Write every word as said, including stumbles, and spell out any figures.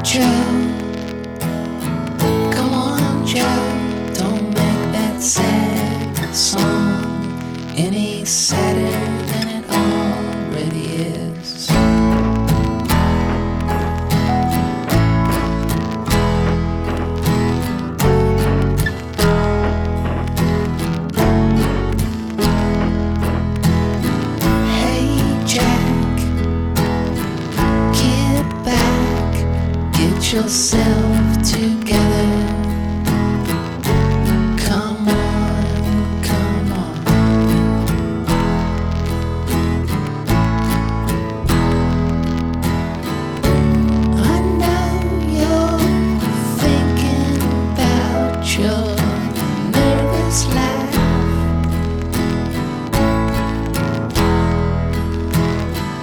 Joe, come on, Joe, don't make that sad song any sadder than it already is. Hey, Jack, get back, get yourself